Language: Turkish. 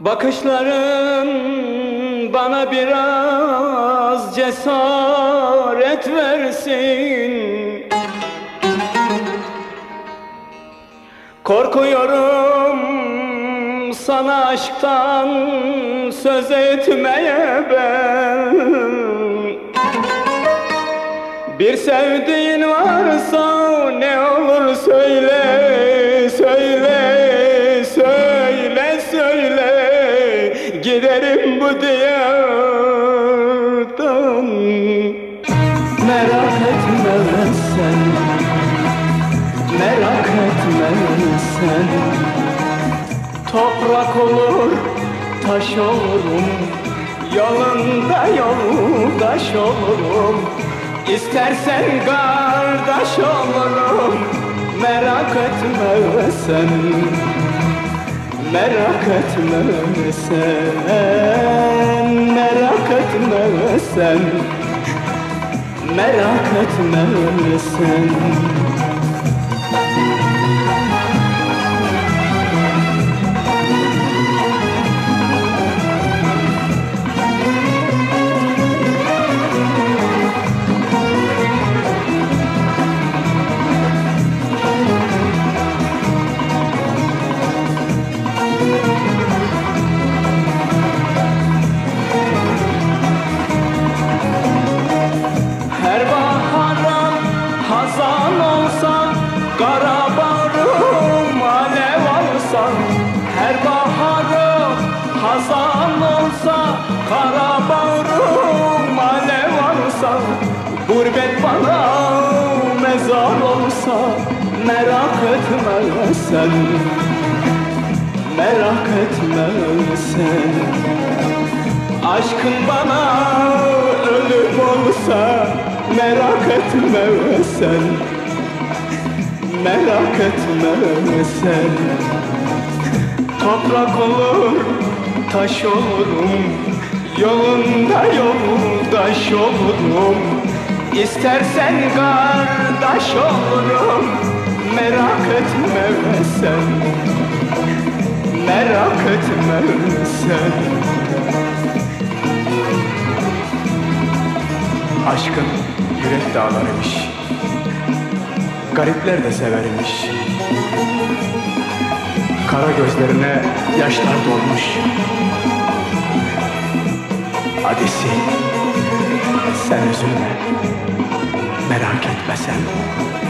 Bakışların bana biraz cesaret versin. Korkuyorum sana aşktan söz etmeye ben. Bir sevdiğin varsa ne olur söyle, söyle, söyle, söyle. Giderim bu diyardan. Merak etme sen, merak etme sen. Toprak olur, taş olurum, yolunda yoldaş olurum. İstersen kardeş olurum. Merak etme sen, merak etme sen, merak etme sen, merak etme sen. Hazan olsan, kara bağrım alev alsan. Her baharı hazan olsa, kara bağrım alev alsan. Gurbet bana mezar olsa, merak etme sen, merak etme sen. Aşkın bana ölüm olsa, merak etme sen, merak etme sen. Toprak olur, taş olurum, yolunda yoldaş olurum. İstersen kardeş olurum. Merak etme sen, merak etme sen. Aşkın yürek dağlarıymış, garipler de severmiş. Kara gözlerine yaşlar dolmuş. Hadi sil, sen üzülme, merak etme sen.